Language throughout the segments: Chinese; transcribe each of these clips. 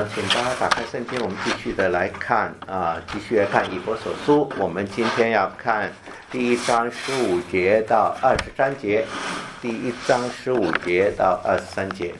请大家打开圣经，我们继续的来看继续来看以弗所书。我们今天要看第1章15节到23节，第1章15节到23节。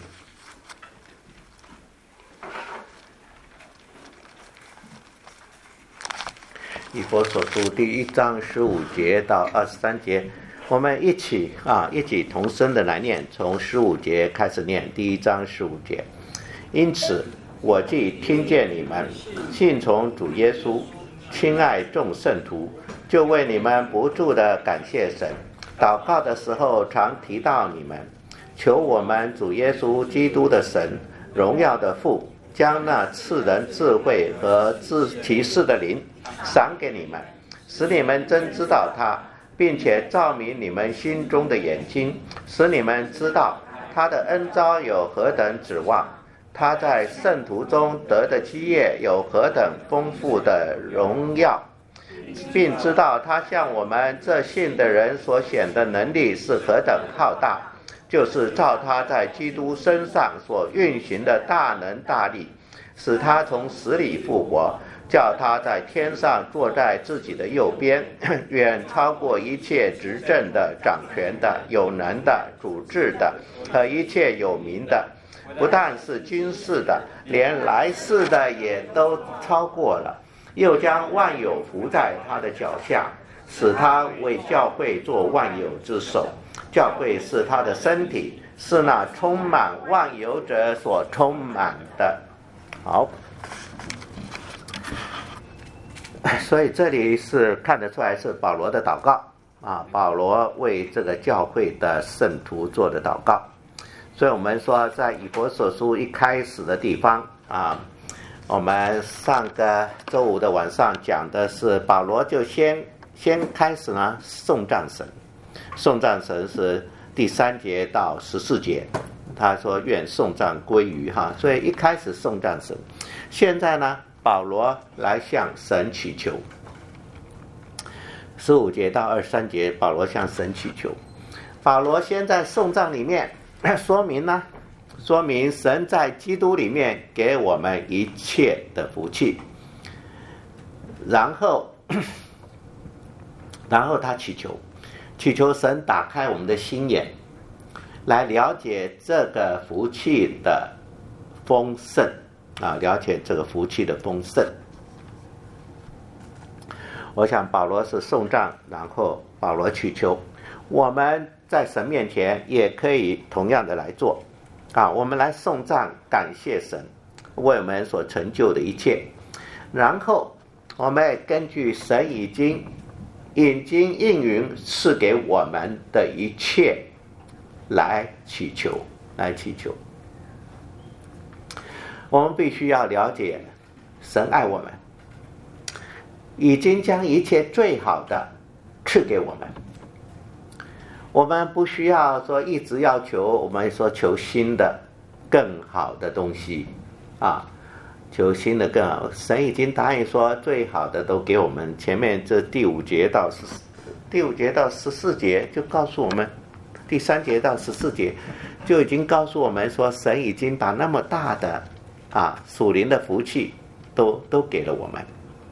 以弗所书第1章15节到23节，我们一起同声的来念，从15节开始念。第1章15节，因此我既听见你们信从主耶稣，亲爱众圣徒，就为你们不住的感谢神。祷告的时候常提到你们，求我们主耶稣基督的神，荣耀的父，将那赐人智慧和启示的灵赏给你们，使你们真知道他，并且照明你们心中的眼睛，使你们知道他的恩召有何等指望，他在圣徒中得的基业有何等丰富的荣耀，并知道他向我们这信的人所显的能力是何等浩大，就是照他在基督身上所运行的大能大力，使他从死里复活，叫他在天上坐在自己的右边，远超过一切执政的、掌权的、有能的、主治的和一切有名的，不但是今世的，连来世的也都超过了，又将万有伏在他的脚下，使他为教会做万有之首。教会是他的身体，是那充满万有者所充满的。好，所以这里是看得出来是保罗的祷告保罗为这个教会的圣徒做的祷告。所以我们说在以弗所书一开始的地方我们上个周五的晚上讲的是保罗就先开始呢颂赞神。颂赞神是第3节到14节，他说愿颂赞归于所以一开始颂赞神。现在呢保罗来向神祈求，15节到23节保罗向神祈求。保罗先在颂赞里面说明神在基督里面给我们一切的福气，然后他祈求神打开我们的心眼，来了解这个福气的丰盛了解这个福气的丰盛。我想保罗是颂赞，然后保罗祈求，我们在神面前也可以同样的来做我们来颂赞感谢神为我们所成就的一切，然后我们根据神已经应允赐给我们的一切来祈求。我们必须要了解神爱我们，已经将一切最好的赐给我们。我们不需要说一直要求，我们说求新的更好的东西求新的更好。神已经答应说最好的都给我们。前面这第5节到14节就告诉我们，第3节到14节就已经告诉我们说，神已经把那么大的属灵的福气都给了我们。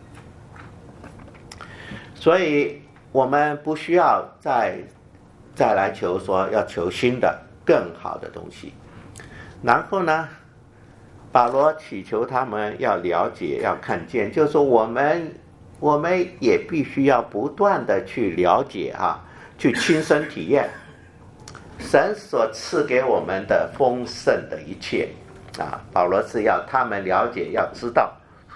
所以我们不需要再来求说要求新的更好的东西。然后呢保罗祈求他们要了解要看见，就是说我们也必须要不断的去了解去亲身体验神所赐给我们的丰盛的一切保罗是要他们了解要知道，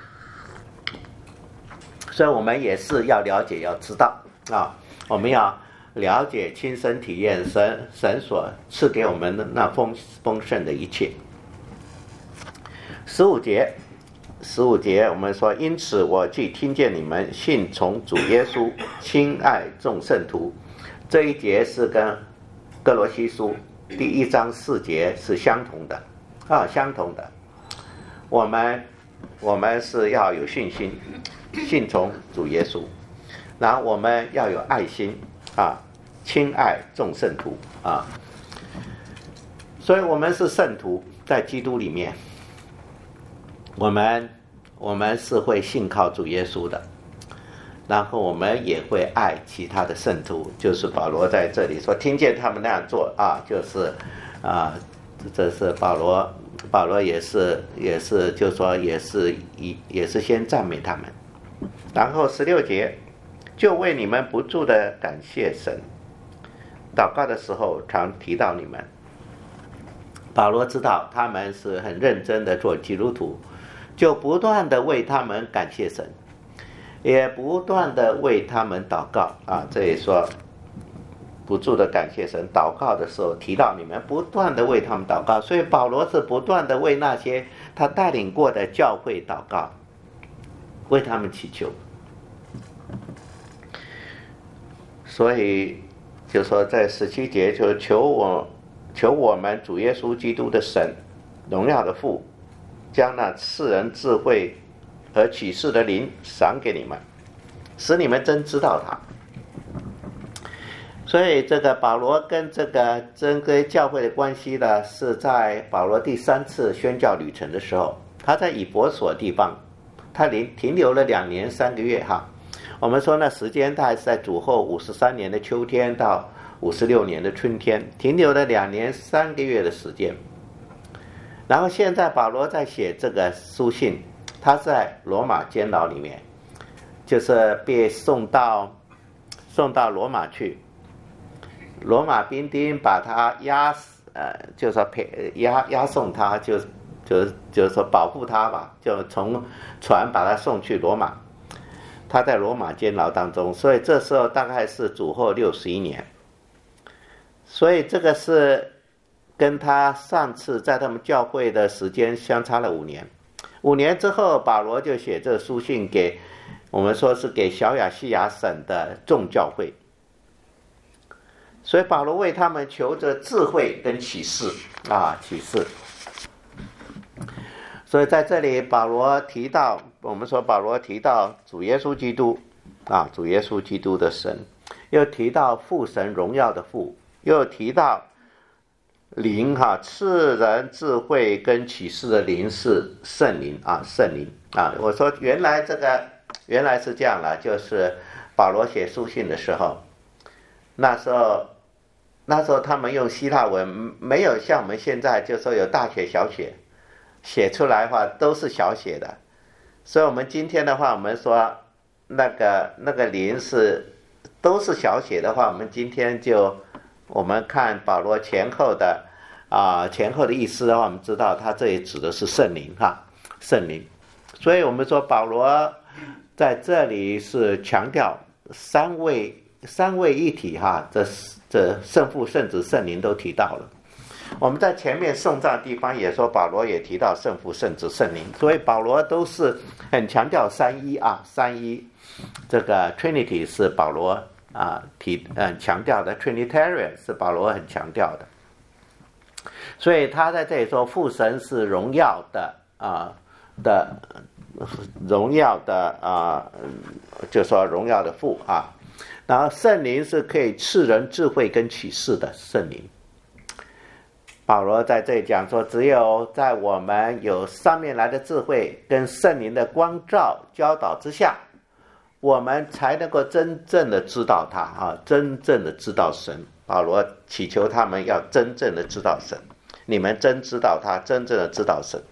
所以我们也是要了解要知道我们要了解亲身体验神所赐给我们的那丰盛的一切。15节我们说，因此我既听见你们信从主耶稣，亲爱众圣徒。这一节是跟哥罗西书第1章4节是相同的我们是要有信心信从主耶稣，然后我们要有爱心亲爱众圣徒所以我们是圣徒，在基督里面我们是会信靠主耶稣的，然后我们也会爱其他的圣徒，就是保罗在这里说，听见他们那样做啊，就是这是保罗也是就说也是先赞美他们。然后16节，就为你们不住的感谢神，祷告的时候常提到你们。保罗知道他们是很认真的做基督徒，就不断的为他们感谢神，也不断的为他们祷告啊。这里说不住的感谢神，祷告的时候提到你们，不断的为他们祷告。所以保罗是不断的为那些他带领过的教会祷告，为他们祈求。所以就说在17节，就求我们主耶稣基督的神，荣耀的父，将那赐人智慧和启示的灵赏给你们，使你们真知道他。所以这个保罗跟这个真规教会的关系呢，是在保罗第3次宣教旅程的时候，他在以弗所地方，他停留了2年3个月哈。我们说那时间大概是在主后53年的秋天到56年的春天，停留了2年3个月的时间。然后现在保罗在写这个书信，他在罗马监牢里面，就是被送到罗马去，罗马兵丁把他就是说押送他，就是说保护他吧，就从船把他送去罗马。他在罗马监牢当中，所以这时候大概是主后61年，所以这个是跟他上次在他们教会的时间相差了5年。5年之后，保罗就写这书信给我们说是给小亚细亚省的众教会，所以保罗为他们求着智慧跟启示启示。所以在这里保罗提到，我们说保罗提到主耶稣基督主耶稣基督的神，又提到父神荣耀的父，又提到灵赐人智慧跟启示的灵是圣灵圣灵我说原来是这样了，就是保罗写书信的时候，那时候他们用希腊文，没有像我们现在就说有大写小写，写出来的话都是小写的。所以我们今天的话，我们说那个灵都是小写的话，我们今天我们看保罗前后的意思的话，我们知道他这里指的是圣灵圣灵。所以我们说保罗在这里是强调三位一体这圣父圣子圣灵都提到了。我们在前面颂赞的地方也说保罗也提到圣父圣子圣灵，所以保罗都是很强调三一这个 Trinity 是保罗强调的， Trinitarian 是保罗很强调的。所以他在这里说父神是荣耀的就说荣耀的父然后圣灵是可以赐人智慧跟启示的圣灵。保罗在这里讲说，只有在我们有上面来的智慧跟圣灵的光照教导之下，我们才能够真正的知道他真正的知道神。保罗祈求他们要真正的知道神，你们真知道他，真正的知道神。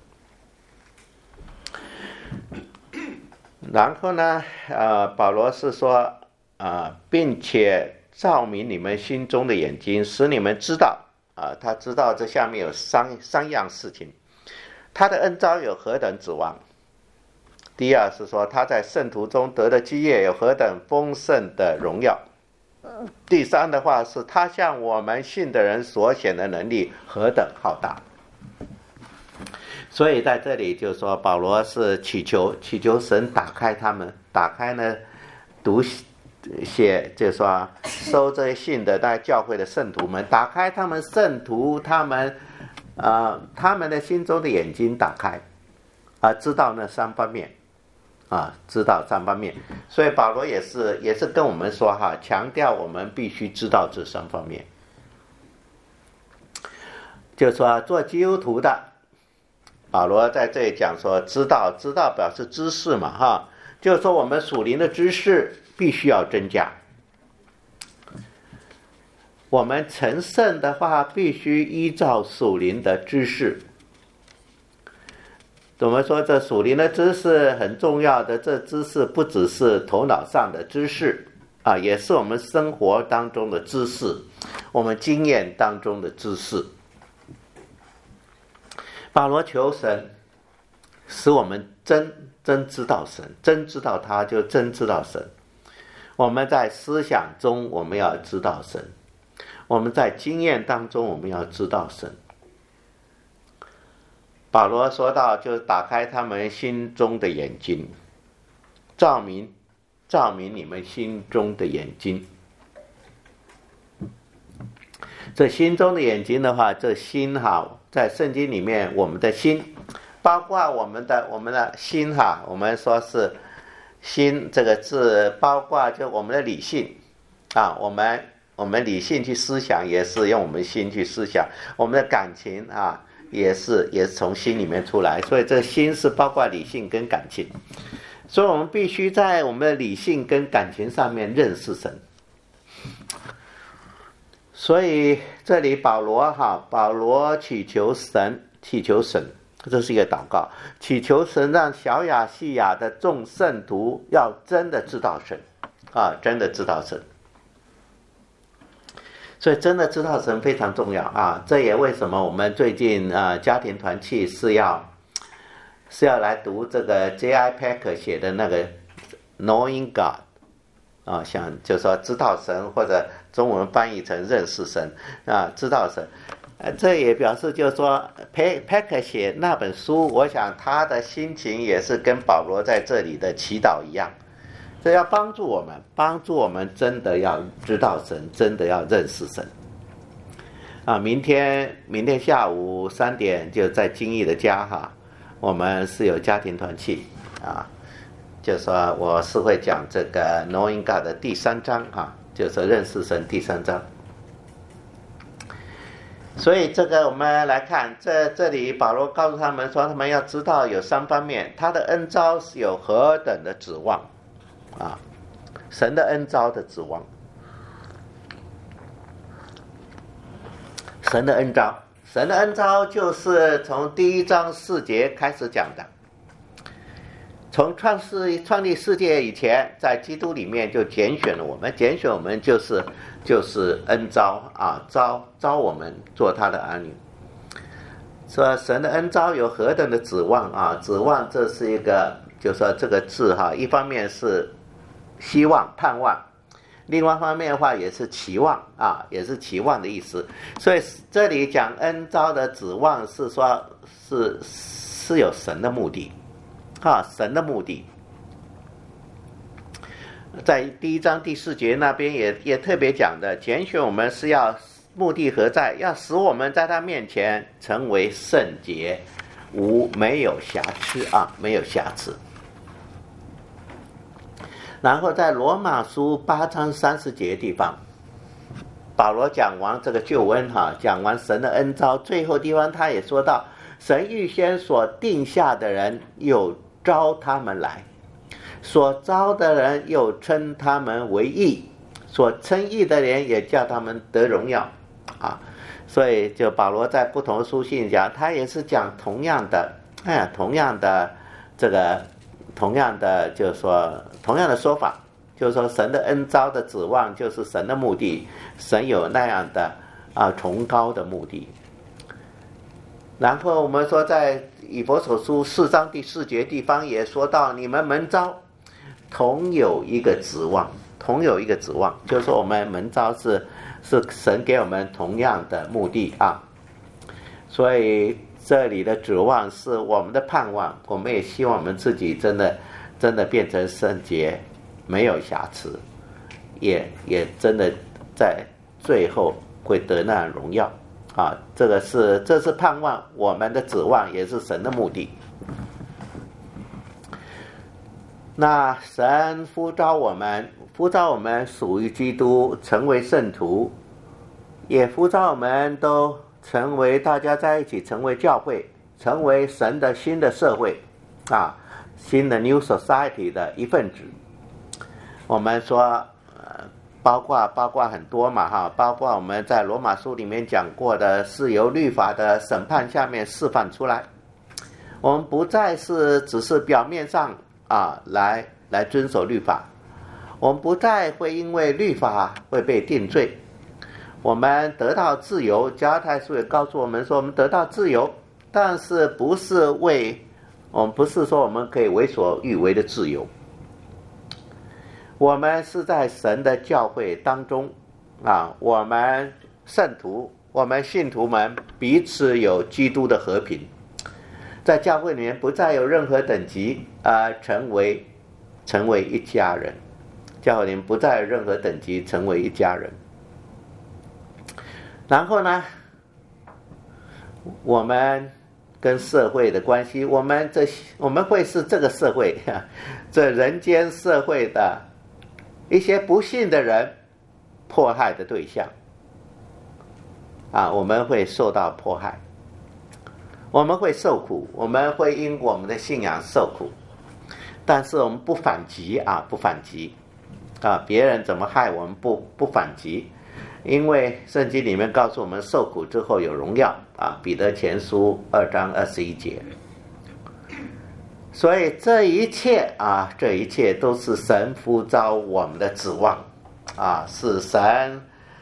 然后呢保罗是说并且照明你们心中的眼睛，使你们知道他知道这下面有三样事情，他的恩召有何等指望。第二是说他在圣徒中得的基业有何等丰盛的荣耀。第三的话是他向我们信的人所显的能力何等浩大。所以在这里就说保罗是祈求神打开他们，打开呢读写就是说收这些信的在教会的圣徒们，打开他们圣徒他们的心中的眼睛，打开知道那3方面知道3方面。所以保罗也是跟我们说强调我们必须知道这3方面，就是说做基督徒的保罗在这里讲说，知道表示知识嘛，哈，就是说我们属灵的知识必须要增加。我们成圣的话，必须依照属灵的知识。我们说这属灵的知识很重要的，这知识不只是头脑上的知识啊，也是我们生活当中的知识，我们经验当中的知识。保罗求神使我们真知道神，真知道他就真知道神。我们在思想中我们要知道神，我们在经验当中我们要知道神。保罗说到，就打开他们心中的眼睛，照明你们心中的眼睛。这心中的眼睛的话，这心哈，在圣经里面，我们的心包括我们的心哈，我们说是心这个字，包括就我们的理性啊，我们理性去思想，也是用我们心去思想，我们的感情啊，也是从心里面出来，所以这心是包括理性跟感情，所以我们必须在我们的理性跟感情上面认识神。所以这里保罗祈求神，这是一个祷告，祈求神让小亚细亚的众圣徒要真的知道神啊，真的知道神。所以真的知道神非常重要啊！这也为什么我们最近家庭团契是要来读这个 J.I. Packer 写的那个 Knowing God 啊，想就说知道神，或者中文翻译成认识神啊，知道神。这也表示就是说 Packer 写那本书，我想他的心情也是跟保罗在这里的祈祷一样。这要帮助我们真的要知道神，真的要认识神啊！明天下午3点就在金义的家哈，我们是有家庭团契啊，就说我是会讲这个 Knowing God 的第3章哈，就是认识神第3章。所以这个我们来看，这里保罗告诉他们说，他们要知道有3方面，他的恩召是有何等的指望啊，神的恩召的指望，神的恩召就是从1章4节开始讲的。从创立世界以前，在基督里面就拣选我们就是恩召啊，召我们做他的儿女。说神的恩召有何等的指望啊？指望这是一个，就说这个字哈，一方面是希望盼望，另外一方面的话也是期望啊，也是期望的意思。所以这里讲恩召的指望是说是有神的目的啊，神的目的。在1章第4节那边也特别讲的，拣选我们是要目的何在？要使我们在他面前成为圣洁，没有瑕疵啊，没有瑕疵。然后在罗马书8章30节的地方，保罗讲完这个救恩哈，讲完神的恩召，最后地方他也说到，神预先所定下的人又招他们来，所招的人又称他们为义，所称义的人也叫他们得荣耀啊。所以就保罗在不同的书信讲，他也是讲同样的就是说同样的说法，就是说神的恩召的指望就是神的目的，神有那样的崇高的目的。然后我们说在以弗所书4章第4节地方也说到，你们蒙召同有一个指望，就是说我们蒙召是神给我们同样的目的啊。所以这里的指望是我们的盼望，我们也希望我们自己真的变成圣洁，没有瑕疵，也真的在最后会得那荣耀啊！这是盼望，我们的指望也是神的目的。那神呼召我们属于基督，成为圣徒，也呼召我们都成为大家在一起成为教会成为神的新的社会啊，新的 New Society 的一份子。我们说包括很多嘛哈，包括我们在罗马书里面讲过的，是由律法的审判下面释放出来。我们不再是只是表面上来遵守律法，我们不再会因为律法会被定罪，我们得到自由。加拉太书也告诉我们说，我们得到自由，但是我们不是说我们可以为所欲为的自由。我们是在神的教会当中我们圣徒，我们信徒们彼此有基督的和平，在教会里面不再有任何等级成为一家人。教会里面不再有任何等级，成为一家人。然后呢，我们跟社会的关系，我们会是这个社会这人间社会的一些不幸的人迫害的对象我们会受到迫害，我们会受苦，我们会因我们的信仰受苦，但是我们不反击别人怎么害我们不反击，因为圣经里面告诉我们受苦之后有荣耀彼得前书2章21节。所以这一切都是神呼召我们的指望是神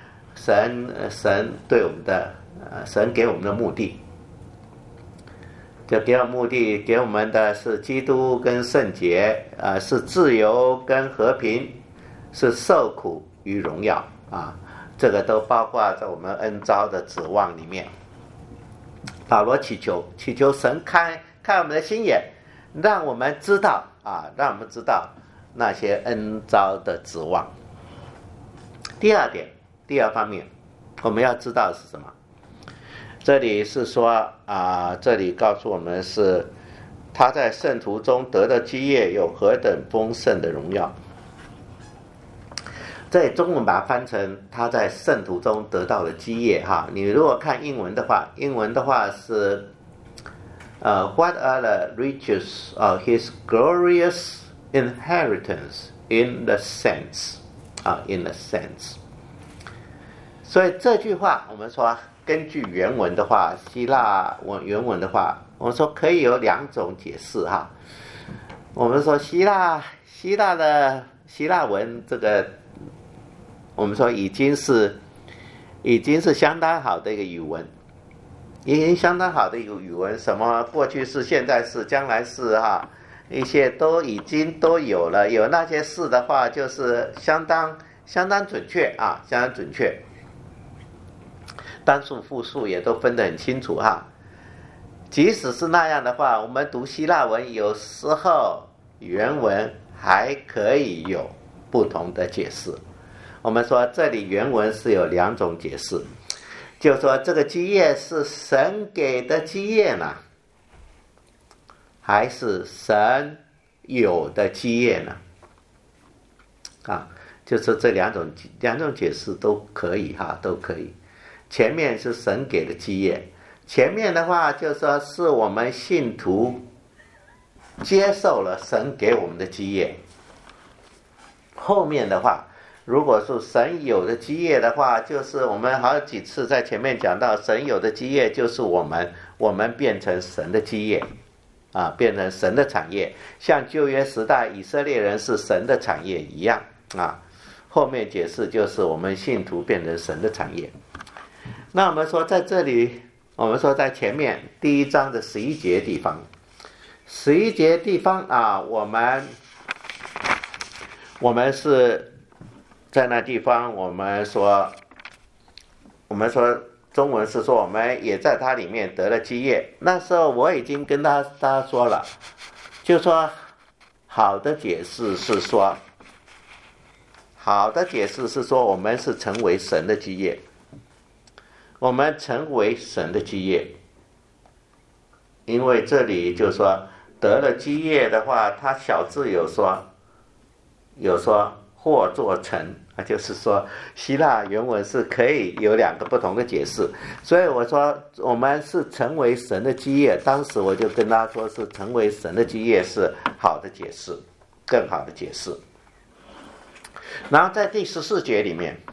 对我们的神给我们的目的。就给我们目的，给我们的是基督跟圣洁是自由跟和平，是受苦与荣耀这个都包括在我们恩召的指望里面。保罗祈求神开我们的心眼，让我们知道那些恩召的指望。第二方面我们要知道的是什么？这里是说这里告诉我们是他在圣徒中得的基业有何等丰盛的荣耀。这里中文把它翻成他在圣徒中得到的基业你如果看英文的话是what are the riches of his glorious inheritance in the sense in the sense。 所以这句话我们说根据原文的话，希腊原文的话，我们说可以有两种解释我们说希腊文这个，我们说已经是相当好的一个语文，已经相当好的一个语文，什么过去式、现在式、将来式一些都已经都有了。有那些式的话，就是相当准确相当准确。单数复数也都分得很清楚即使是那样的话，我们读希腊文有时候原文还可以有不同的解释。我们说这里原文是有两种解释，就是说这个基业是神给的基业呢，还是神有的基业呢？就是这两种解释都可以都可以。前面是神给的基业，前面的话就说是我们信徒接受了神给我们的基业，后面的话如果是神有的基业的话，就是我们好几次在前面讲到神有的基业就是我们变成神的基业变成神的产业，像旧约时代以色列人是神的产业一样后面解释就是我们信徒变成神的产业。那我们说在这里，我们说在前面第1章的11节地方我们是在那地方，我们说中文是说我们也在它里面得了基业。那时候我已经跟大家说了，就说好的解释是说我们是成为神的基业，我们成为神的基业。因为这里就说得了基业的话，它小字有说或做成就是说希腊原文是可以有两个不同的解释，所以我说我们是成为神的基业，当时我就跟他说是成为神的基业是好的解释，更好的解释。然后在第14节里面，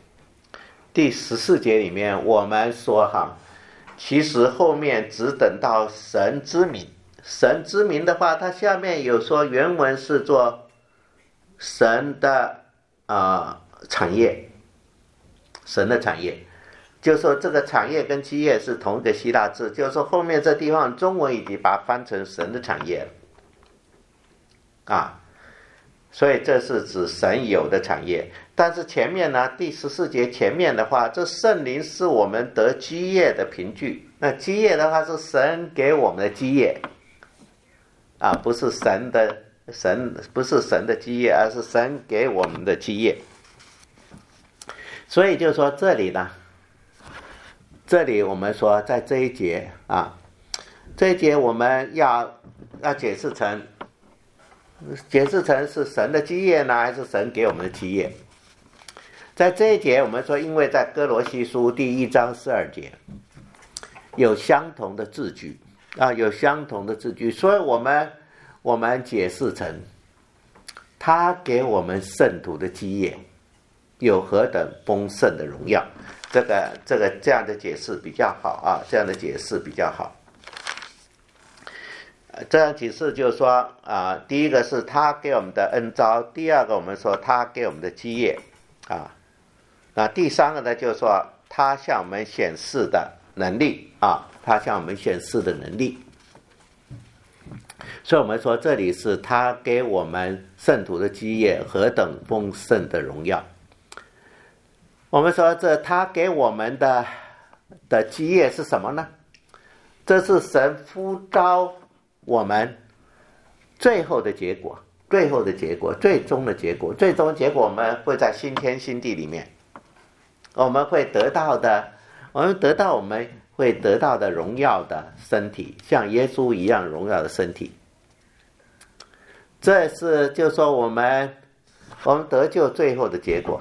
我们说其实后面只等到神之名，神之名的话，它下面有说原文是做神的产业，神的产业，就是说这个产业跟基业是同一个希腊字，就是说后面这地方中文已经把它翻成神的产业了所以这是指神有的产业。但是前面呢，第14节前面的话，这圣灵是我们得基业的凭据，那基业的话是神给我们的基业不是神的基业，而是神给我们的基业。所以就说这里呢，这里我们说在这一节我们要解释成是神的基业呢，还是神给我们的基业？在这一节我们说，因为在哥罗西书第1章12节有相同的字句所以我们解释成他给我们圣徒的基业有何等丰盛的荣耀。这样的解释比较好这样的解释比较好。这样解释就是说第一个是他给我们的恩召，第二个我们说他给我们的基业那第三个呢，就是说他向我们显示的能力所以我们说这里是他给我们圣徒的基业何等丰盛的荣耀。我们说这他给我们的基业是什么呢？这是神呼召我们最终的结果，最终的结果我们会在新天新地里面，我们会得到的荣耀的身体，像耶稣一样荣耀的身体。这是就说我们得救最后的结果。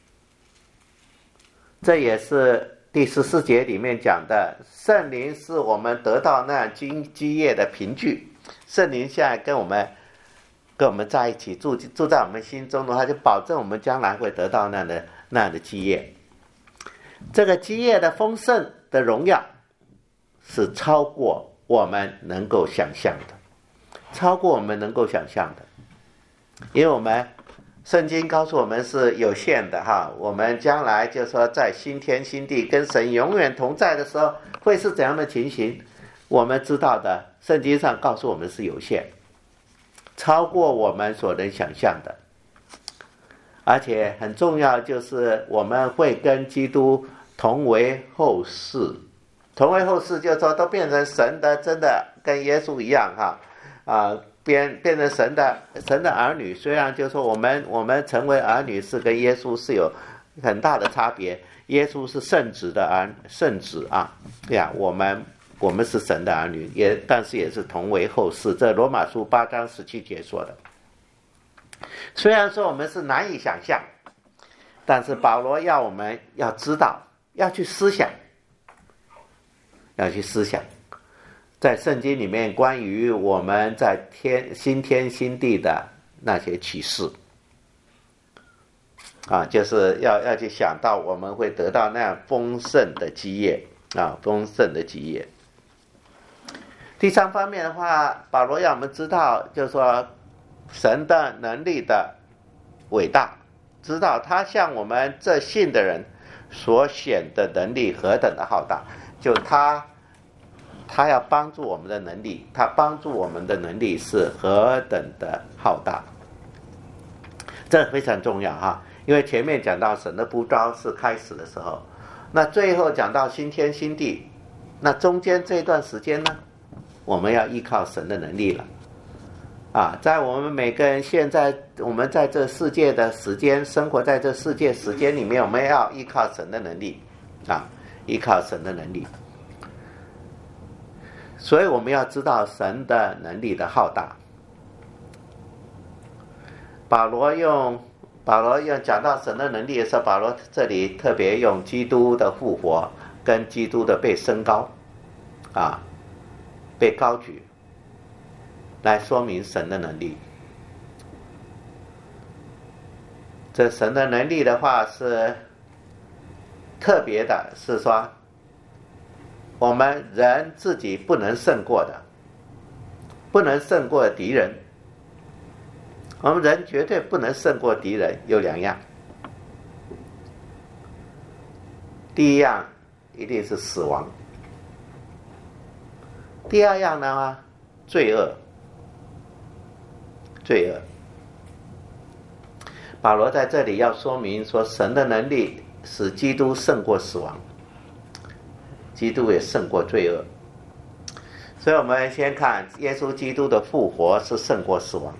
这也是第14节里面讲的，圣灵是我们得到那样基业的凭据。圣灵现在跟我们在一起住在我们心中的话，就保证我们将来会得到那样的基业。这个基业的丰盛的荣耀是超过我们能够想象的，因为我们圣经告诉我们是有限的我们将来就说在新天新地跟神永远同在的时候会是怎样的情形，我们知道的，圣经上告诉我们是有限，超过我们所能想象的。而且很重要，就是我们会跟基督同为后世，就是说都变成神的，真的跟耶稣一样变成神的儿女。虽然就是说我们成为儿女是跟耶稣是有很大的差别，耶稣是圣子我们是神的儿女，但是也是同为后世，这罗马书8章17节说的。虽然说我们是难以想象，但是保罗要我们要知道，要去思想在圣经里面关于我们在新天新地的那些启示就是要去想到我们会得到那样丰盛的基业第三方面的话，保罗要我们知道，就是说神的能力的伟大，知道他向我们这信的人所显的能力何等的浩大，就他要帮助我们的能力，他帮助我们的能力是何等的浩大。这非常重要因为前面讲到神的呼召是开始的时候，那最后讲到新天新地，那中间这段时间呢，我们要依靠神的能力了在我们每个人现在我们在这世界的时间，生活在这世界时间里面，我们要依靠神的能力依靠神的能力。所以我们要知道神的能力的浩大。保罗用保罗要讲到神的能力的时候，保罗这里特别用基督的复活跟基督的被升高啊，被高举来说明神的能力。这神的能力的话是特别的，是说我们人自己不能胜过的，不能胜过敌人。我们人绝对不能胜过敌人，有两样。第一样一定是死亡，第二样呢，罪恶。罪恶。保罗在这里要说明说，神的能力使基督胜过死亡，基督也胜过罪恶。所以我们先看耶稣基督的复活是胜过死亡。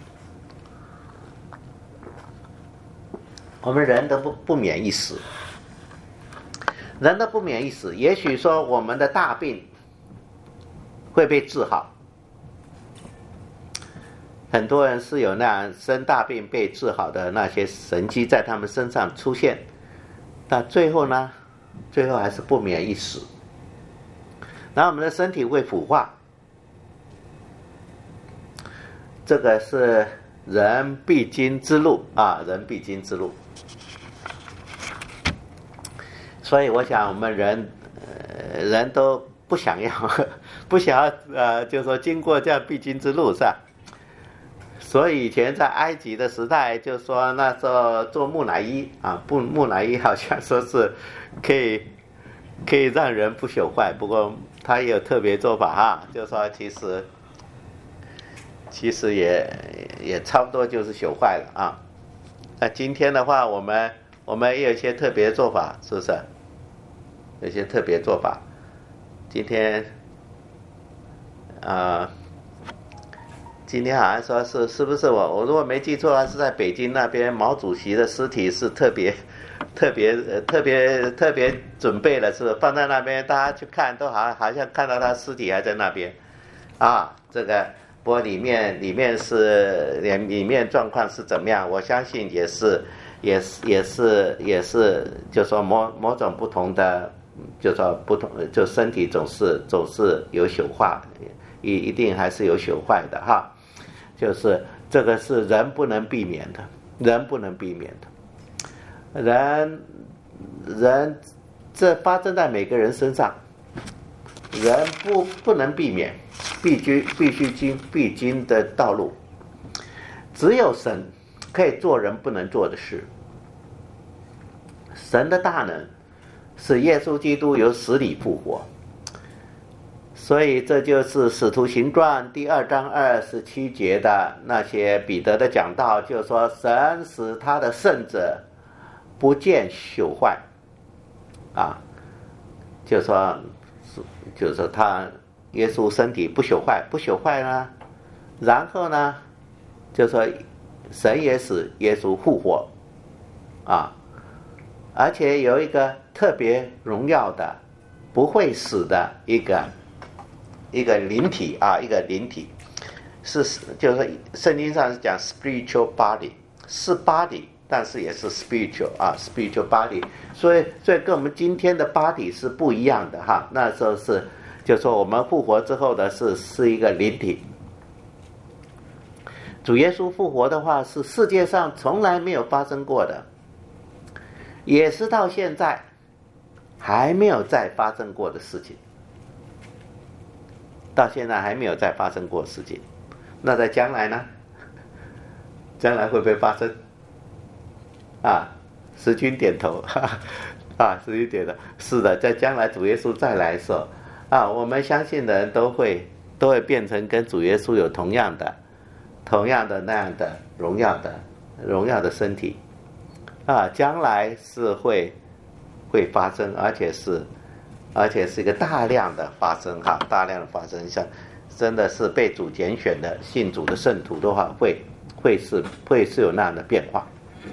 我们人都不免一死，人都不免一死。也许说我们的大病会被治好，很多人是有那样生大病被治好的那些神迹在他们身上出现，但最后呢，最后还是不免一死。然后我们的身体会腐化，这个是人必经之路啊，人必经之路。所以我想我们人都不想要就是说经过这样必经之路，是吧？所以以前在埃及的时代，就说那时候做木乃伊啊，木乃伊好像说是可以让人不朽坏，不过他也有特别做法哈，就是说其实也差不多就是朽坏了啊。那今天的话，我们也有一些特别做法，是不是？有些特别做法。今天好像说是不是我如果没记错的话，是在北京那边毛主席的尸体是特别准备了，是不是放在那边，大家去看都好像看到他尸体还在那边啊。这个不过里面状况是怎么样？我相信也是，就说某种不同的，就说不同，就身体总是有朽化，一定还是有朽坏的哈。就是这个是人不能避免的，人这发生在每个人身上，人不能避免，必经的道路。只有神可以做人不能做的事。神的大能使耶稣基督由死里复活，所以这就是使徒行传第2章27节的那些彼得的讲道，就是说神使他的圣者不见朽坏啊，就是说他耶稣身体不朽坏呢，然后呢，就是说神也使耶稣复活啊，而且有一个特别荣耀的不会死的一个灵体啊，一个灵体就是圣经上是讲 spiritual body， 是 body 但是也是 spiritual 啊 spiritual body， 所以跟我们今天的 body 是不一样的哈。那时候是就说我们复活之后的是一个灵体。主耶稣复活的话是世界上从来没有发生过的，也是到现在还没有再发生过的事情，到现在还没有再发生过的事情。那在将来呢？将来会不会发生？啊，时君点头，时君点头，是的，在将来主耶稣再来的时候啊，我们相信的人都会变成跟主耶稣有同样的那样的荣耀的身体啊，将来是会发生，而且是一个大量的发生哈，大量的发生，像真的是被主拣选的信主的圣徒的话，会是有那样的变化。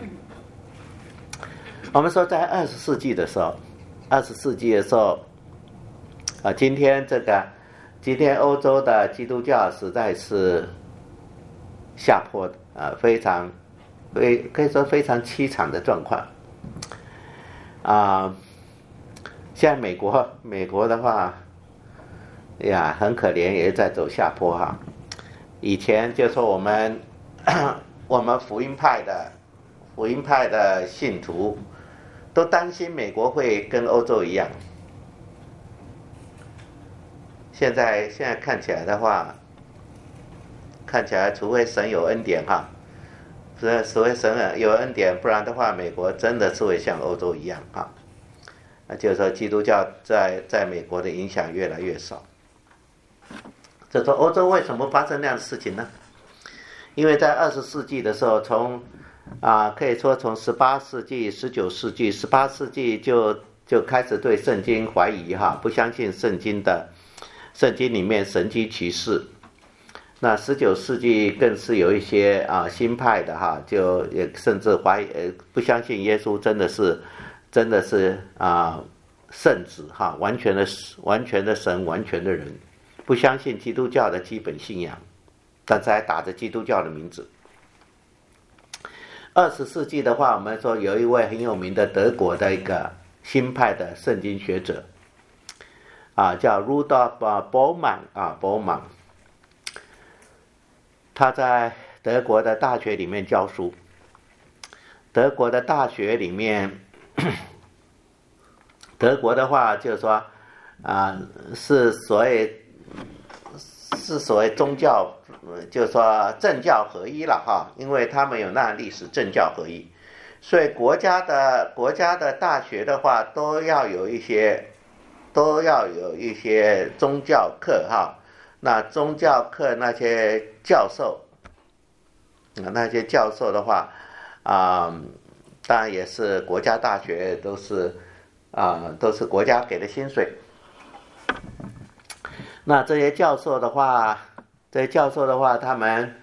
我们说在20世纪的时候啊，今天欧洲的基督教实在是下坡的啊，非常可以说非常凄惨的状况。现在美国的话，呀，很可怜，也在走下坡哈。以前就说我们福音派的信徒都担心美国会跟欧洲一样。现在看起来的话，除非神有恩典哈，除非神有恩典，不然的话，美国真的是会像欧洲一样哈。就是说基督教在美国的影响越来越少。这说欧洲为什么发生那样的事情呢？因为在20世纪的时候，可以说从18世纪、19世纪、18世纪就开始对圣经怀疑哈，不相信圣经里面神迹奇事。那19世纪更是有一些新派的哈，就也甚至怀疑不相信耶稣真的是圣子哈，完全的神，完全的人，不相信基督教的基本信仰，但是还打着基督教的名字。20世纪的话，我们说有一位很有名的德国的一个新派的圣经学者叫 Rudolf Baumann 他在德国的大学里面教书。德国的大学里面，德国的话就是说是所谓宗教，就是说政教合一了哈，因为他们有那历史政教合一，所以国家的大学的话都要有一些宗教课哈。那宗教课那些教授的话当然也是国家大学，都是国家给的薪水。那这些教授的话，他们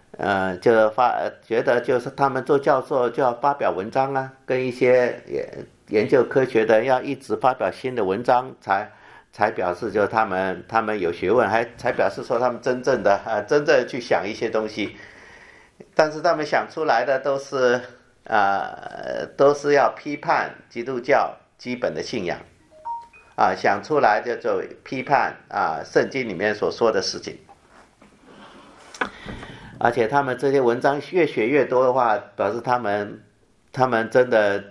觉得就是他们做教授就要发表文章啊，跟一些研究科学的要一直发表新的文章才表示就他们有学问，才表示说他们真正去想一些东西。但是他们想出来的都是要批判基督教基本的信仰想出来就批判圣经里面所说的事情。而且他们这些文章越写越多的话，表示他们真的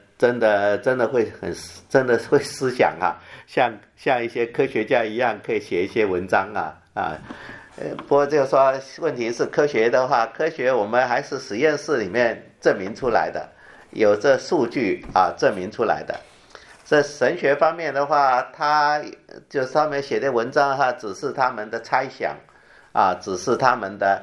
会思想像一些科学家一样，可以写一些文章不过就是说，问题是科学的话，科学我们还是实验室里面证明出来的，有这数据证明出来的。这神学方面的话，他就上面写的文章只是他们的猜想只是他们的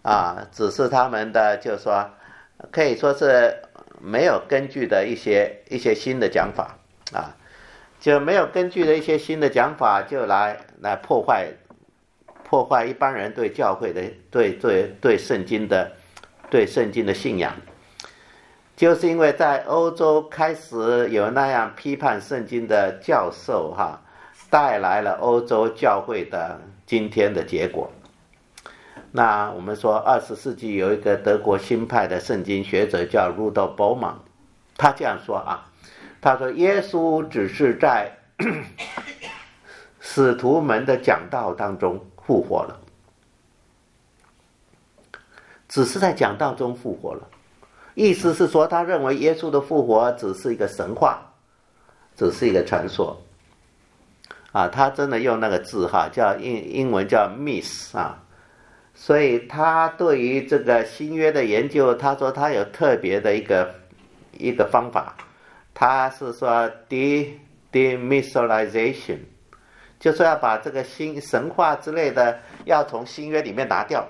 就是说可以说是没有根据的一些新的讲法就没有根据的一些新的讲法，就来破坏一般人对教会的对圣经的信仰。就是因为在欧洲开始有那样批判圣经的教授带来了欧洲教会的今天的结果。那我们说20世纪有一个德国新派的圣经学者叫 Rudolf Baumann， 他这样说他说耶稣只是在使徒们的讲道当中复活了，只是在讲道中复活了。意思是说，他认为耶稣的复活只是一个神话，只是一个传说他真的用那个字叫英文叫 myth 所以他对于这个新约的研究，他说他有特别的一个方法，他是说 demytholization， 就是要把这个新神话之类的要从新约里面拿掉。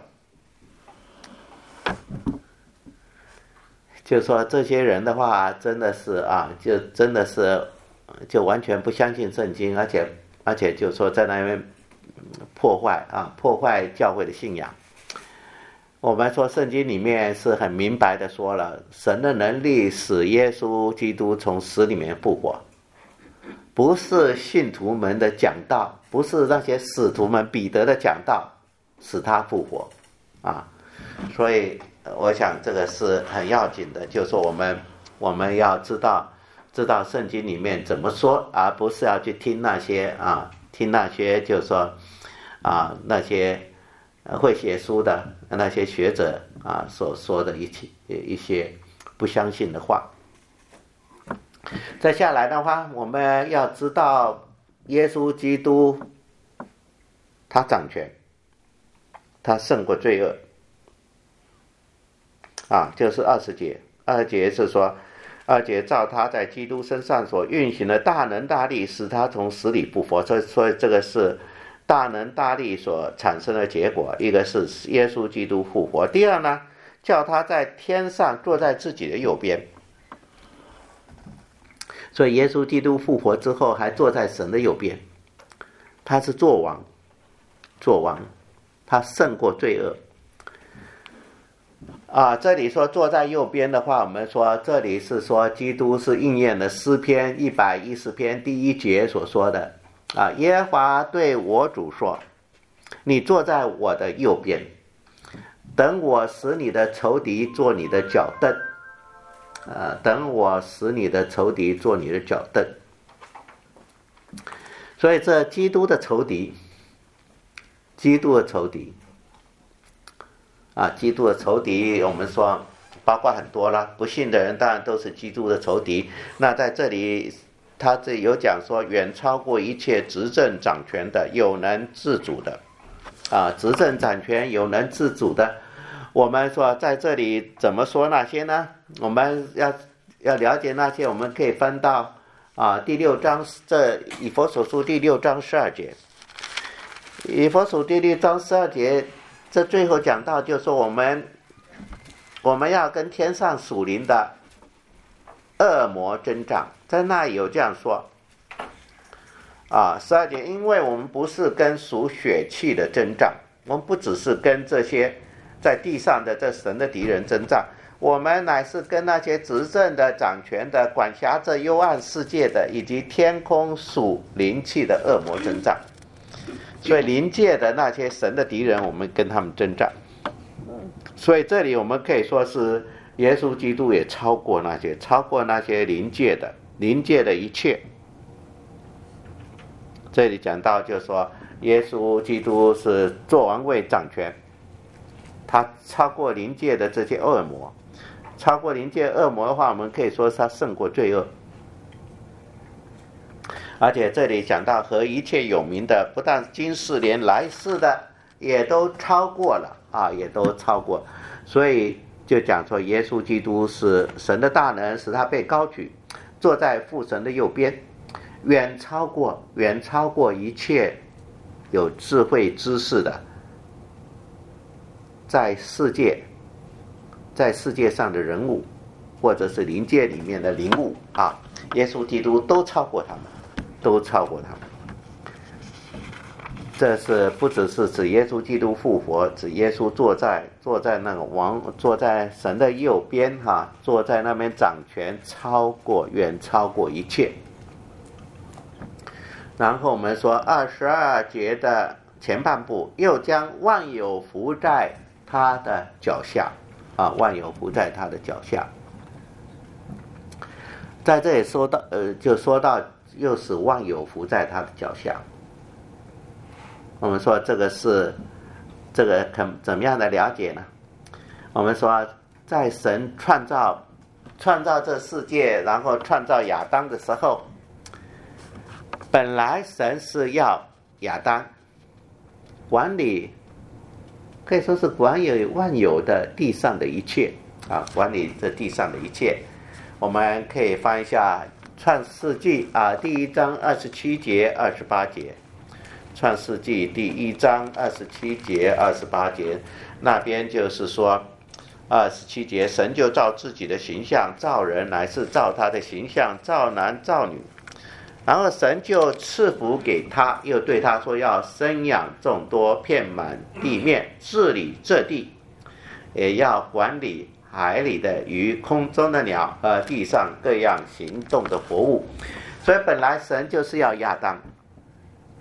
就是说这些人的话真的是就真的是就完全不相信圣经，而且就说在那边破坏教会的信仰。我们说圣经里面是很明白的说了，神的能力使耶稣基督从死里面复活，不是信徒们的讲道，不是那些使徒们彼得的讲道使他复活所以我想这个是很要紧的，就是说我们要知道圣经里面怎么说，而不是要去听那些就是说那些会写书的那些学者所说的一些不相信的话。再下来的话，我们要知道耶稣基督他掌权，他胜过罪恶就是20节，20节是说，2节照他在基督身上所运行的大能大力，使他从死里复活。所以这个是大能大力所产生的结果。一个是耶稣基督复活，第二呢，叫他在天上坐在自己的右边。所以耶稣基督复活之后还坐在神的右边，他是作王，他胜过罪恶。这里说坐在右边的话，我们说这里是说基督是应验了诗篇110篇第1节所说的耶和华对我主说，你坐在我的右边，等我使你的仇敌做你的脚凳。等我使你的仇敌做你的脚凳。所以这基督的仇敌我们说包括很多了，不信的人当然都是基督的仇敌。那在这里他这有讲说，远超过一切执政掌权的，有能自主的执政掌权有能自主的。我们说在这里怎么说那些呢？我们要了解那些，我们可以翻到第6章，这以弗所书第6章12节。以弗所第6章12节，这最后讲到，就是说我们要跟天上属灵的恶魔征战，在那里有这样说12节，因为我们不是跟属血气的征战，我们不只是跟这些在地上的这神的敌人征战，我们乃是跟那些执政的、掌权的、管辖这幽暗世界的，以及天空属灵气的恶魔征战。所以灵界的那些神的敌人，我们跟他们征战。所以这里我们可以说是耶稣基督也超过那些灵界的一切。这里讲到就是说，耶稣基督是做王位掌权，他超过灵界的这些恶魔。超过灵界恶魔的话，我们可以说是他胜过罪恶。而且这里讲到和一切有名的，不但今世连来世的也都超过了也都超过。所以就讲说耶稣基督是神的大能，使他被高举，坐在父神的右边，远超过一切有智慧知识的，在世界上的人物，或者是灵界里面的灵物耶稣基督都超过他们。这是不只是指耶稣基督复活，指耶稣坐在那个坐在神的右边坐在那边掌权，远超过一切。然后我们说22节的前半部，又将万有伏在他的脚下万有伏在他的脚下。在这里说到就说到又使万有伏在他的脚下。我们说这个怎么样的了解呢？我们说在神创造这世界，然后创造亚当的时候，本来神是要亚当管理，可以说是管理万有的地上的一切管理这地上的一切。我们可以翻一下创世纪第1章27节28节。创世纪第1章27节28节，那边就是说27节，神就照自己的形象造人，乃是照他的形象造男造女。然后神就赐福给他，又对他说，要生养众多，遍满地面，治理这地，也要管理海里的鱼，空中的鸟和地上各样行动的活物。所以本来神就是要亚当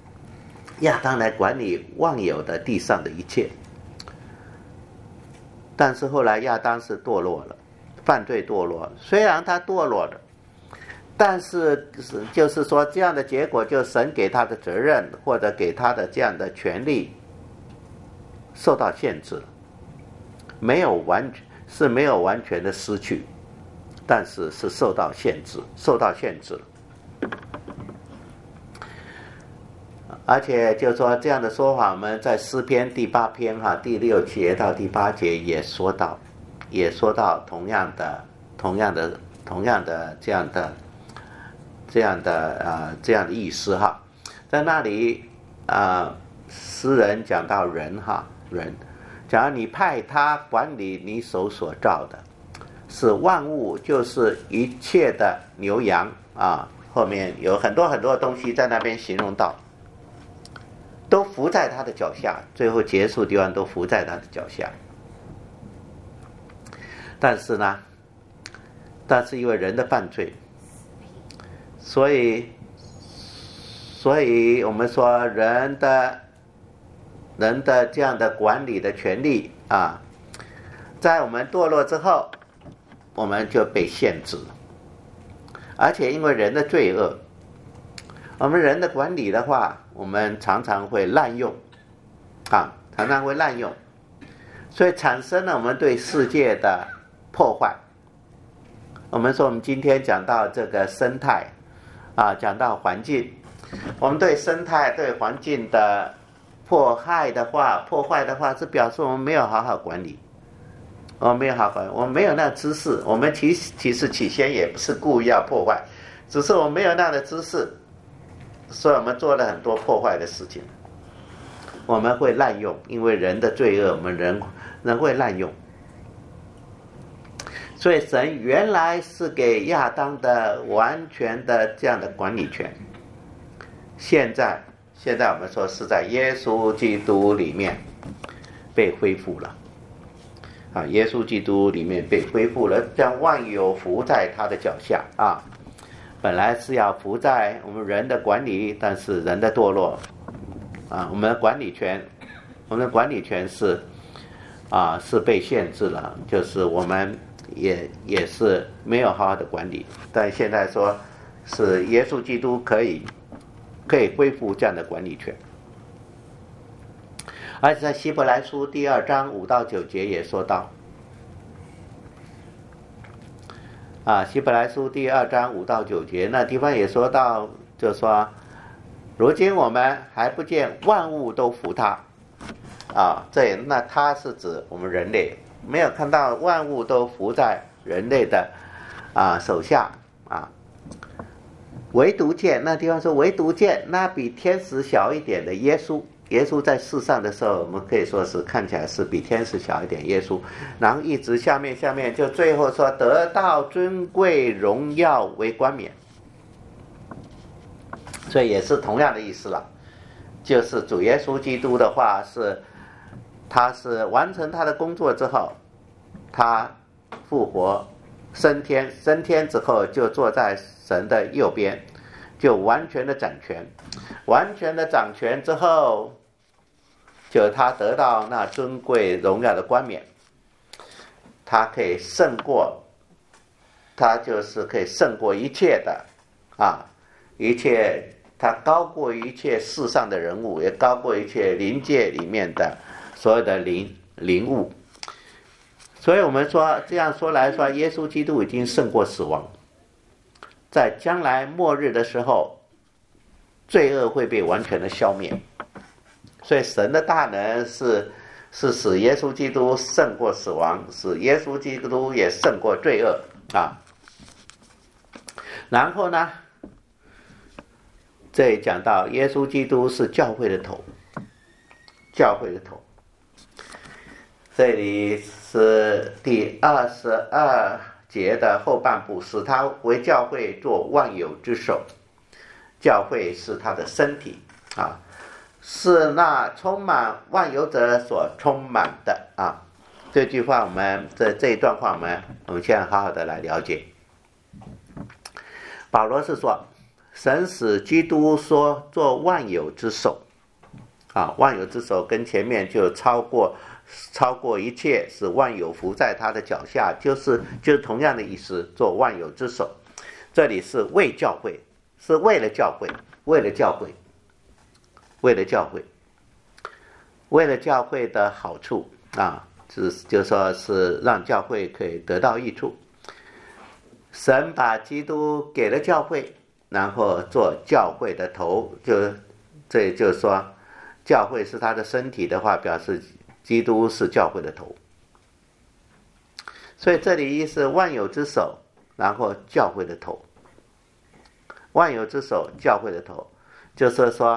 来管理万有的地上的一切。 但是后来亚当是堕落了，犯罪堕落，虽然他堕落了，但是就是说这样的结果，就神给他的责任或者给他的这样的权利受到限制了，没有完全的失去，但是是受到限制了。而且就说这样的说法，我们在诗篇第8篇第6节到第8节也说到同样的这样的意思在那里诗人讲到人假如你派他管理你手所造的，使万物，就是一切的牛羊后面有很多很多东西在那边形容到，都伏在他的脚下，最后结束地方都伏在他的脚下。但是因为人的犯罪，所以我们说人的这样的管理的权利在我们堕落之后，我们就被限制了。而且因为人的罪恶，我们人的管理的话，我们常常会滥用所以产生了我们对世界的破坏。我们说我们今天讲到这个生态讲到环境，我们对生态对环境的破坏的话，是表示我们没有好好管理，我们没有那知识，我们其实起先也不是故意要破坏，只是我们没有那样的知识，所以我们做了很多破坏的事情。我们会滥用，因为人的罪恶，我们人会滥用。所以神原来是给亚当的完全的这样的管理权，现在我们说是在耶稣基督里面被恢复了耶稣基督里面被恢复了，将万有服在他的脚下本来是要服在我们人的管理，但是人的堕落我们的管理权是被限制了，就是我们也是没有好好的管理。但现在说是耶稣基督可以恢复这样的管理权。而且在希伯来书第2章5到9节也说到希伯来书第2章5到9节那地方也说到，就说如今我们还不见万物都服他那他是指我们人类，没有看到万物都服在人类的手下唯独见，那地方说唯独见那比天使小一点的耶稣在世上的时候，我们可以说是看起来是比天使小一点耶稣，然后一直下面就最后说得到尊贵荣耀为冠冕，所以也是同样的意思了。就是主耶稣基督的话他是完成他的工作之后，他复活升天之后就坐在神的右边，就完全的掌权之后，就他得到那尊贵荣耀的冠冕，他可以胜过一切的一切，他高过一切世上的人物，也高过一切灵界里面的所有的灵物。所以我们说这样说来说，耶稣基督已经胜过死亡，在将来末日的时候，罪恶会被完全的消灭。所以神的大能是使耶稣基督胜过死亡，使耶稣基督也胜过罪恶然后呢，这里讲到耶稣基督是教会的头，这里是第22节的后半部，使他为教会做万有之首。教会是他的身体是那充满万有者所充满的这句话我们这一段话我们现在好好的来了解。保罗是说神使基督说做万有之首万有之首跟前面就超过一切，使万有伏在他的脚下，就是同样的意思，做万有之首。这里是为教会，是为了教会，为了教会，为了教会，为了教会的好处就说是让教会可以得到益处。神把基督给了教会，然后做教会的头，这就是说教会是他的身体的话，表示基督是教会的头。所以这里意思万有之首，然后教会的头。万有之首，教会的头，就是说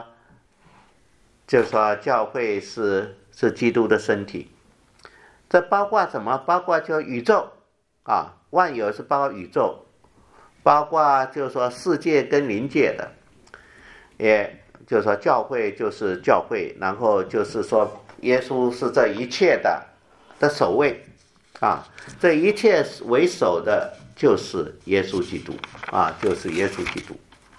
教会是基督的身体。这包括什么？包括就宇宙万有是包括宇宙，包括就是说世界跟灵界的，也就是说教会就是教会，然后就是说耶稣是这一切的首位这一切为首的就是耶稣基督就是耶稣基督。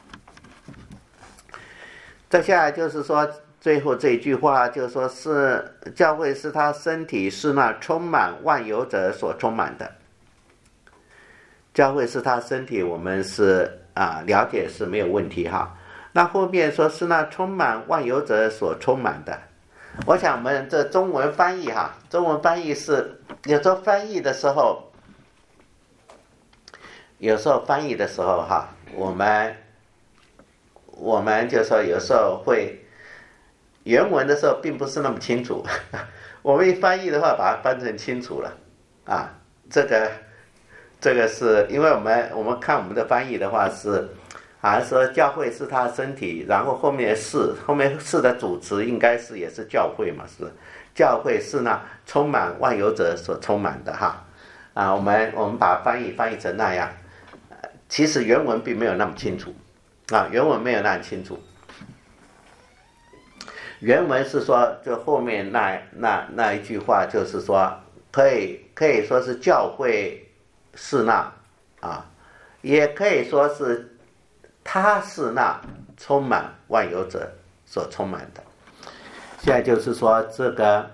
再下来就是说最后这一句话，就是说是教会是他身体，是那充满万有者所充满的。教会是他身体，我们是了解是没有问题那后面说是那充满万有者所充满的，我想我们这中文翻译中文翻译是有时候翻译的时候我们就说有时候会原文的时候并不是那么清楚我们一翻译的话把它翻成清楚了这个是因为我们看我们的翻译的话是说教会是他身体，然后后面是的主词应该是也是教会嘛，是教会是那充满万有者所充满的我们把它翻译成那样，其实原文并没有那么清楚原文没有那么清楚。原文是说就后面那一句话，就是说可以说是教会是那也可以说是他是那充满万有者所充满的。现在就是说这个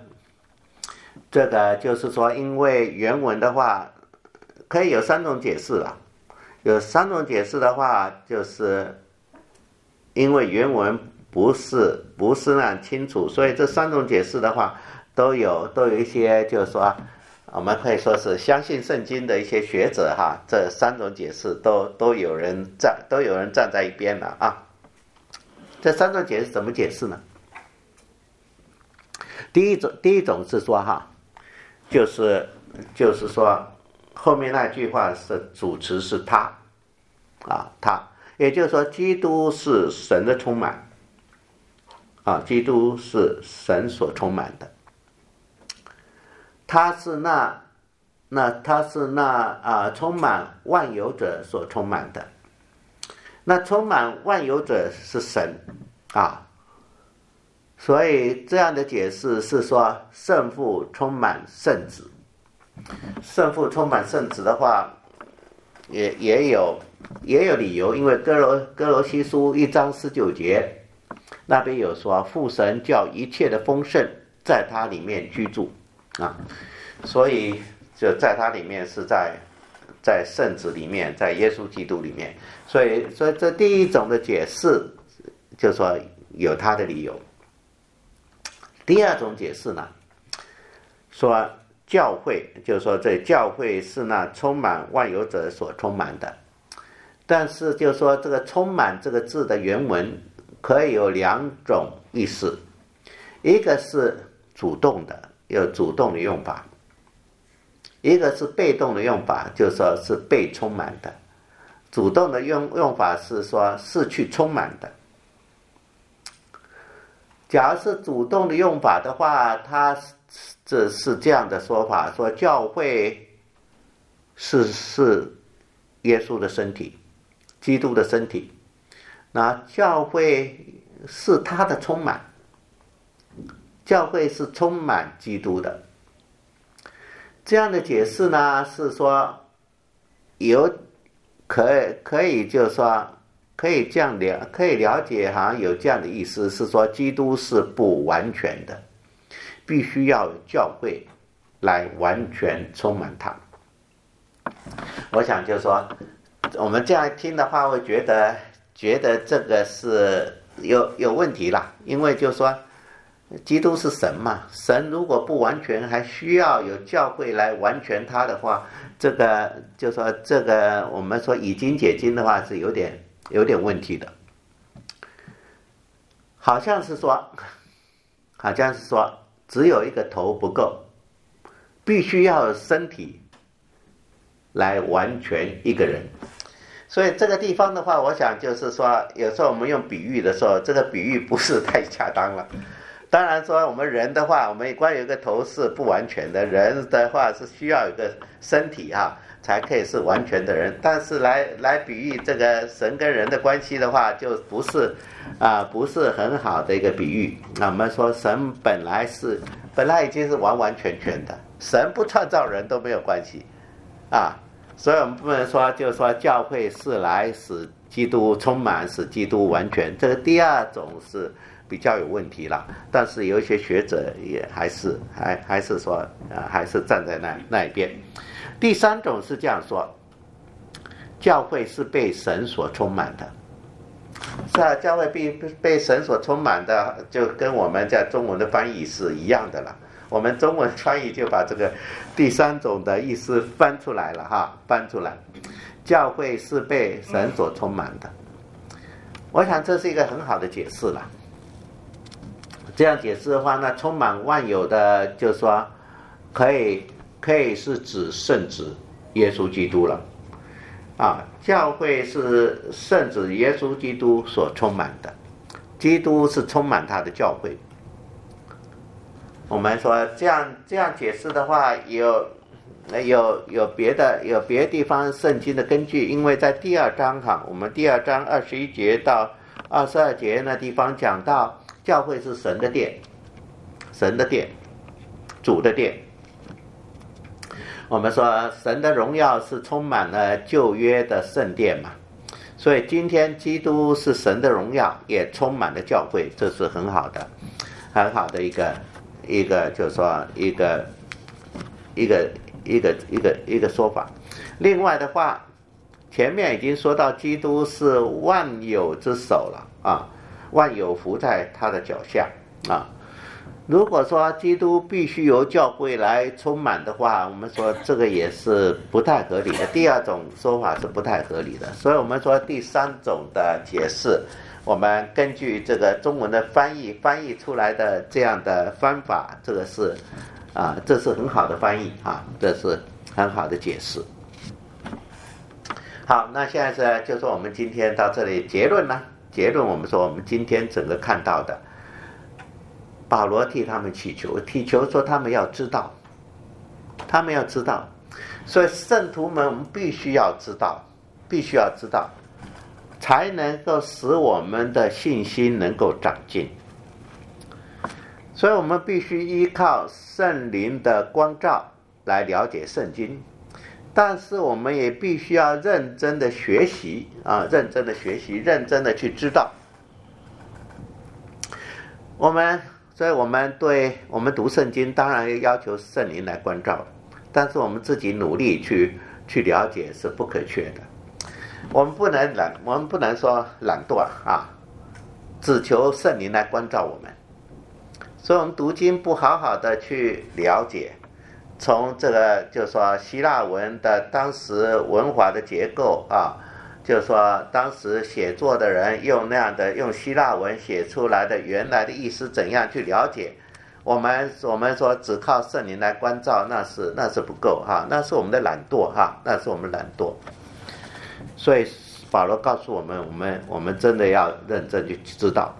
就是说，因为原文的话可以有三种解释了。有三种解释的话，就是因为原文不是那样清楚，所以这三种解释的话都有一些，就是说我们可以说是相信圣经的一些学者这三种解释都有人站在一边了这三种解释怎么解释呢？第一种是说就是说后面那句话是主词是他他，也就是说基督是神的充满基督是神所充满的。他是充满万有者所充满的。那充满万有者是神所以这样的解释是说圣父充满圣子。圣父充满圣子的话也有理由，因为哥罗西书1章19节那边有说父神叫一切的丰盛在他里面居住所以就在他里面是在圣子里面，在耶稣基督里面，所以这第一种的解释就说有他的理由。第二种解释呢，说教会，就是说这教会是那充满万有者所充满的。但是就是说这个充满这个字的原文可以有两种意思，一个是主动的，有主动的用法，一个是被动的用法，就是说是被充满的。主动的用法是说是去充满的。假如是主动的用法的话，它这是这样的说法，说教会是耶稣的身体，基督的身体，那教会是他的充满，教会是充满基督的。这样的解释呢，是说可以就是说可以了解，好像有这样的意思，是说基督是不完全的，必须要有教会来完全充满他。我想就是说，我们这样听的话，会觉得这个是有问题啦，因为就是说，基督是神嘛，神如果不完全，还需要有教会来完全他的话，这个就说这个我们说以经解经的话是有点问题的。好像是说只有一个头不够，必须要有身体来完全一个人。所以这个地方的话，我想就是说，有时候我们用比喻的时候，这个比喻不是太恰当了。当然说我们人的话，我们光有一个头是不完全的，人的话是需要有一个身体才可以是完全的人。但是来比喻这个神跟人的关系的话，就不是很好的一个比喻。那我们说神本来已经是完完全全的，神不创造人都没有关系所以我们不能说就是说教会是来使基督充满，使基督完全。这个第二种是比较有问题了，但是有一些学者也还是说还是站在那一边。第三种是这样说，教会是被神所充满的。是教会被神所充满的，就跟我们在中文的翻译是一样的了。我们中文翻译就把这个第三种的意思翻出来了翻出来，教会是被神所充满的。我想这是一个很好的解释了。这样解释的话，那充满万有的，就是说可以是指圣子耶稣基督了教会是圣子耶稣基督所充满的，基督是充满他的教会。我们说这样解释的话，有别的地方圣经的根据，因为在第二章我们第二章21节到22节那地方讲到，教会是神的殿，主的殿。我们说神的荣耀是充满了旧约的圣殿嘛，所以今天基督是神的荣耀，也充满了教会，这是很好的一个就是说一个说法。另外的话，前面已经说到基督是万有之首了万有伏在他的脚下如果说基督必须由教会来充满的话，我们说这个也是不太合理的。第二种说法是不太合理的，所以我们说第三种的解释，我们根据这个中文的翻译出来的这样的方法，这个是这是很好的翻译这是很好的解释。好，那现在就说我们今天到这里结论我们说我们今天整个看到的，保罗替他们祈求说他们要知道，所以圣徒们我们必须要知道，才能够使我们的信心能够长进。所以我们必须依靠圣灵的光照来了解圣经，但是我们也必须要认真的学习认真的去知道。所以我们读圣经当然要求圣灵来关照，但是我们自己努力去了解是不可缺的。我们不能说懒惰只求圣灵来关照我们。所以我们读经不好好的去了解，从这个就是说希腊文的当时文化的结构就是说当时写作的人用希腊文写出来的原来的意思怎样去了解，我们说只靠圣灵来关照，那是不够那是我们的懒惰所以保罗告诉我们真的要认真去知道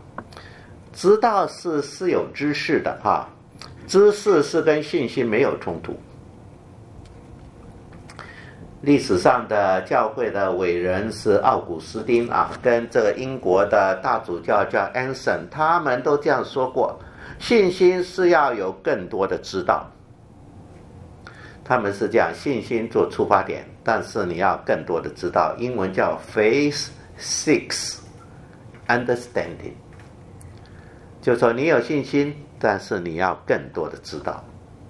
是有知识的知识是跟信心没有冲突。历史上的教会的伟人是奥古斯丁跟这个英国的大主教叫安森，他们都这样说过，信心是要有更多的知道。他们是这样，信心做出发点，但是你要更多的知道，英文叫 faith seeks understanding， 就说你有信心，但是你要更多的知道。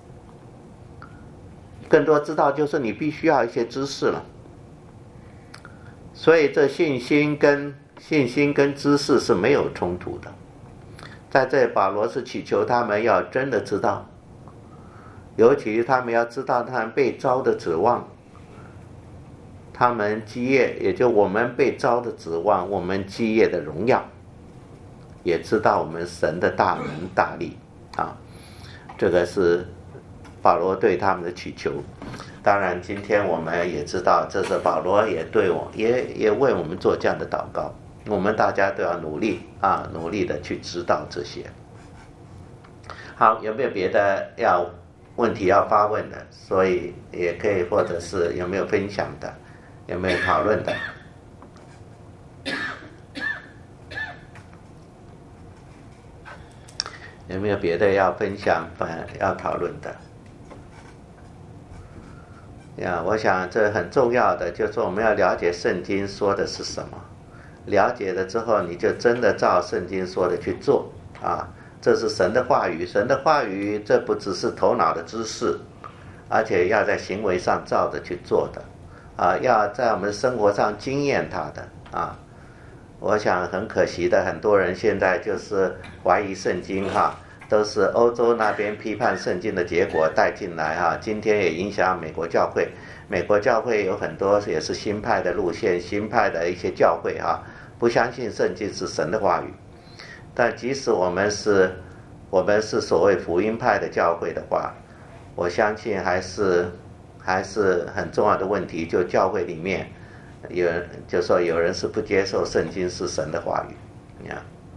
更多知道就是你必须要一些知识了。所以这信心跟知识是没有冲突的。在这里保罗是祈求他们要真的知道，尤其他们要知道他们被召的指望，他们基业，也就我们被召的指望，我们基业的荣耀，也知道我们神的大能大力啊，这个是保罗对他们的祈求。当然今天我们也知道，这是保罗也对我也为我们做这样的祷告，我们大家都要努力的去知道这些。好，有没有别的问题要发问的？所以也可以，或者是有没有分享的，有没有讨论的？有没有别的要分享要讨论的？我想这很重要的就是我们要了解圣经说的是什么，了解了之后你就真的照圣经说的去做啊，这是神的话语。神的话语这不只是头脑的知识，而且要在行为上照着去做的啊，要在我们生活上经验它的啊。我想很可惜的，很多人现在就是怀疑圣经都是欧洲那边批判圣经的结果带进来今天也影响美国教会。美国教会有很多也是新派的路线，新派的一些教会不相信圣经是神的话语。但即使我们是所谓福音派的教会的话，我相信还是很重要的问题，就教会里面就说有人是不接受圣经是神的话语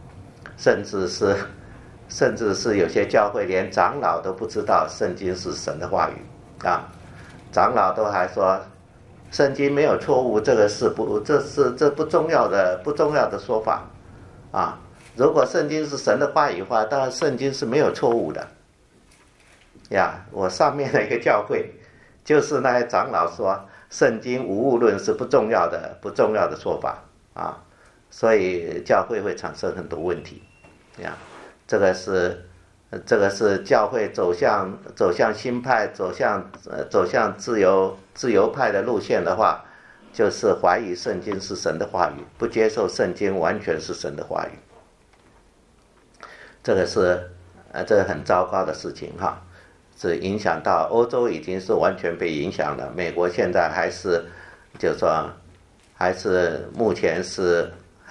甚至是有些教会连长老都不知道圣经是神的话语长老都还说圣经没有错误，这不重要的说法如果圣经是神的话语的话，当然圣经是没有错误的我上面的一个教会就是那些长老说圣经无误论是不重要的说法所以教会会产生很多问题这个是教会走向新派，走向自由派的路线的话，就是怀疑圣经是神的话语，不接受圣经完全是神的话语。这个很糟糕的事情是影响到欧洲，已经是完全被影响了。美国现在还是目前是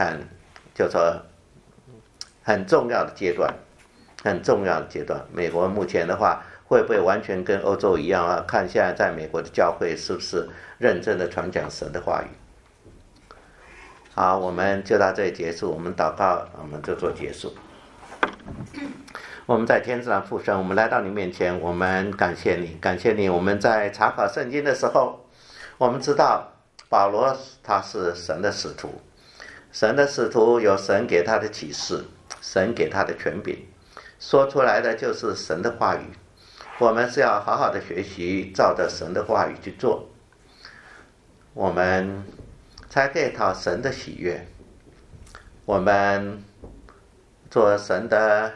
很重要的阶段，美国目前的话会不会完全跟欧洲一样看现在在美国的教会是不是认真的传讲神的话语。好，我们就到这里结束，我们祷告，我们就做结束。我们在天上父神，我们来到你面前，我们感谢你。我们在查考圣经的时候，我们知道保罗他是神的使徒，神的使徒有神给他的启示，神给他的权柄，说出来的就是神的话语。我们是要好好的学习，照着神的话语去做，我们才可以讨神的喜悦。我们做神的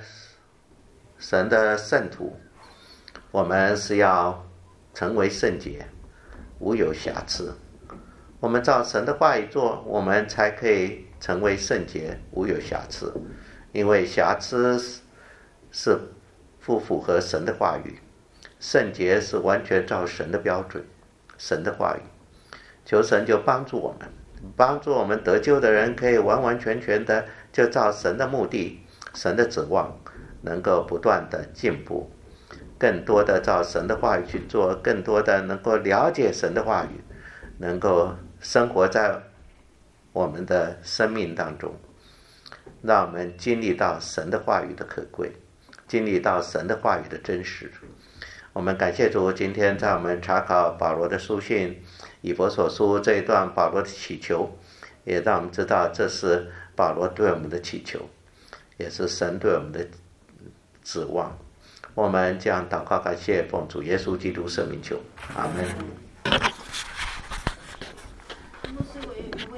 圣徒，我们是要成为圣洁，无有瑕疵。我们照神的话语做，我们才可以成为圣洁，无有瑕疵。因为瑕疵是不符合神的话语，圣洁是完全照神的标准，神的话语。求神就帮助我们得救的人可以完完全全的就照神的目的，神的指望，能够不断的进步，更多的照神的话语去做，更多的能够了解神的话语，能够生活在我们的生命当中，让我们经历到神的话语的可贵，经历到神的话语的真实。我们感谢主，今天在我们查考保罗的书信以弗所书这一段保罗的祈求，也让我们知道这是保罗对我们的祈求，也是神对我们的指望。我们这样祷告感谢，奉主耶稣基督圣名求，阿们。